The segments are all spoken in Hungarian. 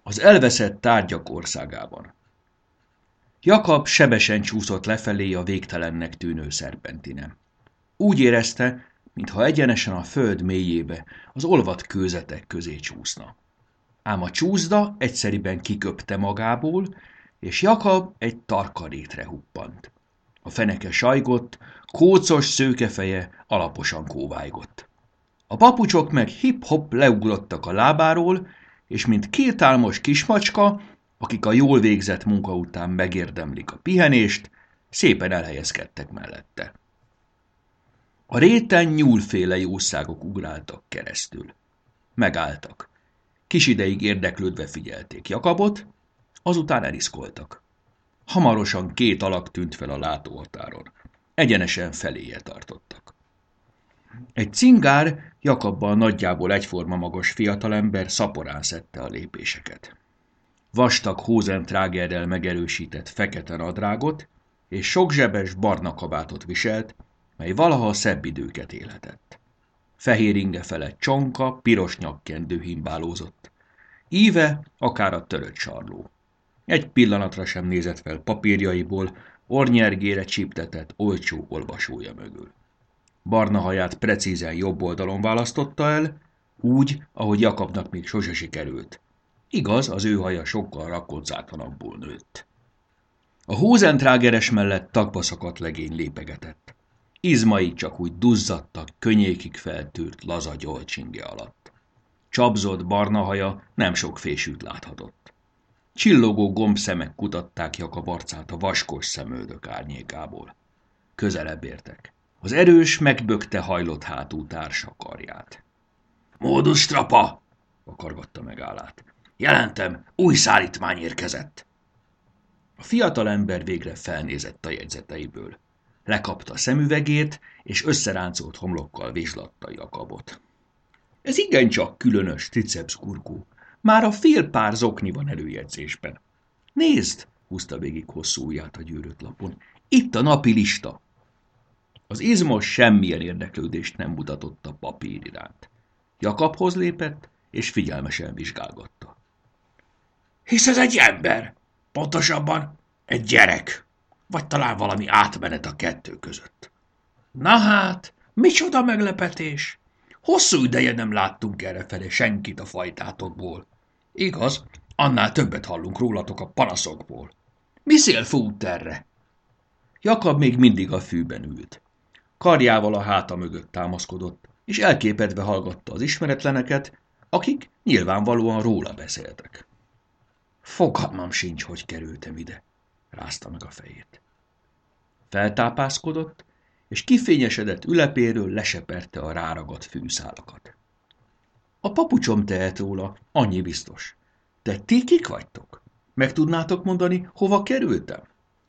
Az elveszett tárgyak országában. Jakab sebesen csúszott lefelé a végtelennek tűnő szerpentinen. Úgy érezte, mintha egyenesen a föld mélyébe, az olvadt kőzetek közé csúszna. Ám a csúszda egyszeriben kiköpte magából, és Jakab egy tarka rétre huppant. A feneke sajgott, kócos szőkefeje alaposan kóvájgott. A papucsok meg hip-hop leugrottak a lábáról, és mint két álmos kismacska, akik a jól végzett munka után megérdemlik a pihenést, szépen elhelyezkedtek mellette. A réten nyúlféle jószágok ugráltak keresztül. Megálltak. Kis ideig érdeklődve figyelték Jakabot, azután eliszkoltak. Hamarosan két alak tűnt fel a látóhatáron. Egyenesen feléje tartottak. Egy cingár, Jakabbal nagyjából egyforma magas fiatalember szaporán szedte a lépéseket. Vastag hózentrágerrel megerősített fekete nadrágot és sokzsebes barna kabátot viselt, mely valaha szebb időket élhetett. Fehér inge felett csonka, piros nyakkendő himbálózott. Íve akár a törött sarló. Egy pillanatra sem nézett fel papírjaiból, ornyergére csíptetett olcsó olvasója mögül. Barna haját precízen jobb oldalon választotta el, úgy, ahogy Jakabnak még sose sikerült. Igaz, az ő haja sokkal rakkoncátlanabbul nőtt. A hózentrágeres mellett tagba szakadt legény lépegetett. Izmai csak úgy duzzadtak könnyékig feltűrt laza gyolcsinge alatt. Csapzott barna haja nem sok fésűt láthatott. Csillogó gombszemek kutatták Jakab arcát a vaskos szemöldök árnyékából. Közelebb értek. Az erős, megbökte hajlott hátú társa karját. Módus strapa! Vakargatta meg állát. Jelentem, új szállítmány érkezett. A fiatalember végre felnézett a jegyzeteiből. Lekapta szemüvegét, és összeráncolt homlokkal vizslatta Jakabot. Ez igencsak különös, triceps gurgó. Már a fél pár zokni van előjegyzésben. Nézd, húzta végig hosszú ujját a gyűrött lapon. Itt a napi lista. Az izmos semmilyen érdeklődést nem mutatott a papír iránt. Jakabhoz lépett, és figyelmesen vizsgálgatta. Hisz ez egy ember, pontosabban egy gyerek, vagy talán valami átmenet a kettő között. Na hát, micsoda meglepetés! Hosszú ideje nem láttunk errefelé senkit a fajtátokból. Igaz, annál többet hallunk rólatok a panaszokból. Mi szél fújt erre? Jakab még mindig a fűben ült. Karjával a háta mögött támaszkodott, és elképedve hallgatta az ismeretleneket, akik nyilvánvalóan róla beszéltek. Fogalmam sincs, hogy kerültem ide, rázta meg a fejét. Feltápászkodott, és kifényesedett ülepéről leseperte a ráragadt fűszálakat. A papucsom tehet róla, annyi biztos. De ti kik vagytok? Meg tudnátok mondani, hova kerültem?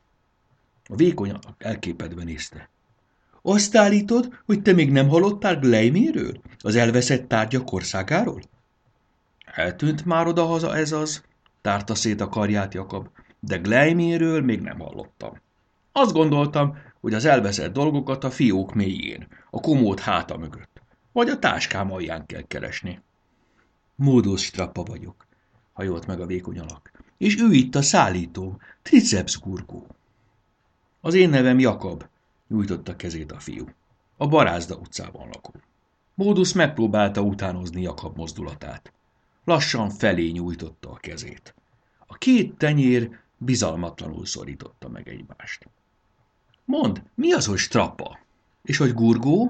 A vékony alak elképedve nézte. Azt állítod, hogy te még nem hallottál Gleiméről, az elveszett tárgyak országáról? Eltűnt már odahaza ez az, tárta szét a karját Jakab, de Gleiméről még nem hallottam. Azt gondoltam, hogy az elveszett dolgokat a fiók mélyén, a komód háta mögött, vagy a táskám alján kell keresni. Módus strappa vagyok, hajolt meg a vékony alak, és ő itt a szállító, triceps gurgó. Az én nevem Jakab, nyújtotta kezét a fiú. A Barázda utcában lakom. Módus megpróbálta utánozni Jakab mozdulatát. Lassan felé nyújtotta a kezét. A két tenyér bizalmatlanul szorította meg egymást. Mondd, mi az, hogy strappa? És hogy gurgó?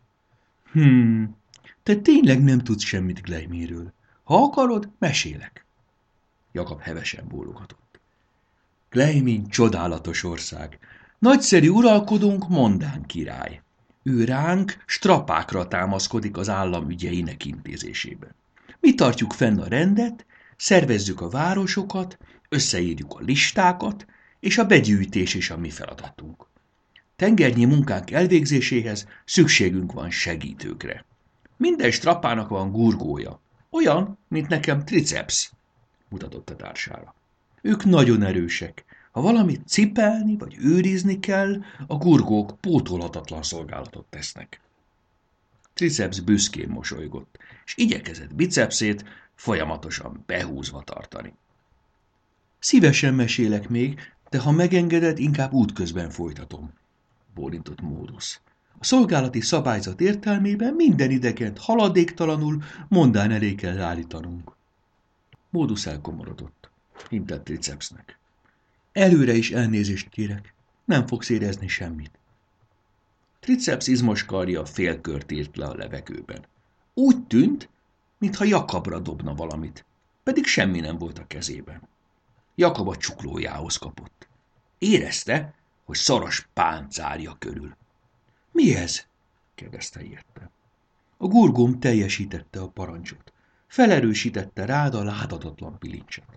Te tényleg nem tudsz semmit Gleiméről. Ha akarod, mesélek. Jakab hevesen bólogatott. Gleimén csodálatos ország. Nagyszerű uralkodónk Mondán király. Ő ránk strapákra támaszkodik az állam ügyeinek intézésében. Mi tartjuk fenn a rendet, szervezzük a városokat, összeírjuk a listákat, és a begyűjtés is a mi feladatunk. Tengernyi munkánk elvégzéséhez szükségünk van segítőkre. Minden strapának van gurgója, olyan, mint nekem triceps, mutatott a társára. Ők nagyon erősek. Ha valamit cipelni vagy őrizni kell, a gurgók pótolhatatlan szolgálatot tesznek. Triceps büszkén mosolygott, és igyekezett bicepszét folyamatosan behúzva tartani. Szívesen mesélek még, de ha megengeded, inkább útközben folytatom, bólintott Módusz. A szolgálati szabályzat értelmében minden idegent haladéktalanul mondán elé kell állítanunk. Módusz elkomorodott. Intett Tricepsnek. Előre is elnézést kérek. Nem fogsz érezni semmit. Triceps izmos karja félkört írt le a levegőben. Úgy tűnt, mintha Jakabra dobna valamit, pedig semmi nem volt a kezében. Jakab a csuklójához kapott. Érezte, hogy szoros páncárja körül. Mi ez? kérdezte érte. A gurgóm teljesítette a parancsot. Felerősítette rád a láthatatlan bilincset.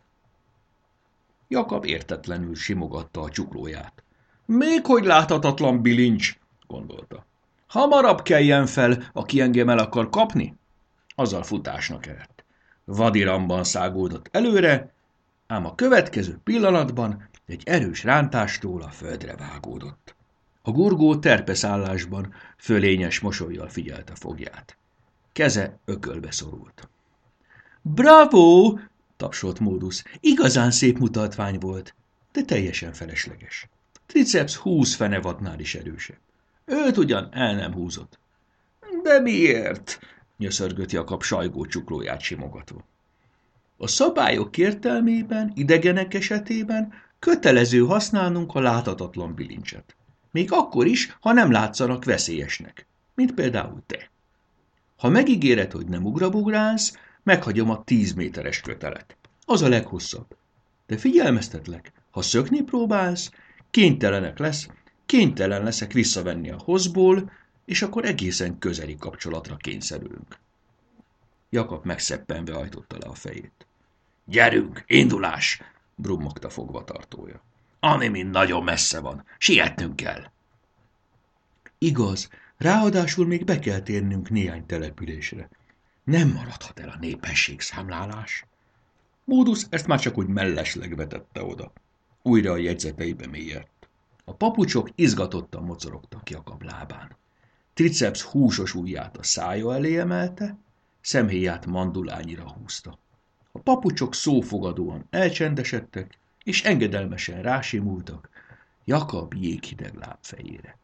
Jakab értetlenül simogatta a csuklóját. Még hogy láthatatlan bilincs, gondolta. Hamarabb keljen fel, aki engem el akar kapni. Azzal futásnak eredt. Vadiramban száguldott előre, ám a következő pillanatban egy erős rántástól a földre vágódott. A gurgó terpeszállásban fölényes mosollyal figyelte fogját. Keze ökölbe szorult. Bravo! Tapsolt Módusz. Igazán szép mutatvány volt, de teljesen felesleges. Triceps 20 fenevadnál is erősebb. Őt ugyan el nem húzott. De miért? Nyöszörgött Jakab sajgó csuklóját simogatva. A szabályok értelmében, idegenek esetében kötelező használnunk a láthatatlan bilincset. Még akkor is, ha nem látszanak veszélyesnek, mint például te. Ha megígéred, hogy nem ugrabugrálsz, meghagyom a 10 méteres kötelet. Az a leghosszabb. De figyelmeztetlek, ha szökni próbálsz, kénytelen leszek visszavenni a hozból, és akkor egészen közeli kapcsolatra kényszerülünk. Jakab megszeppenve hajtotta le a fejét. Gyerünk, indulás! Brummogta fogvatartója. Animin nagyon messze van, sietnünk kell. Igaz, ráadásul még be kell térnünk néhány településre. Nem maradhat el a népességszámlálás. Módusz ezt már csak úgy mellesleg vetette oda. Újra a jegyzeteibe mélyedt. A papucsok izgatottan mocorogtak Jakab lábán. Triceps húsos ujját a szája elé emelte, szemhéját mandulányira húzta. A papucsok szófogadóan elcsendesedtek, és engedelmesen rásimultak Jakab jéghideg lábfejére.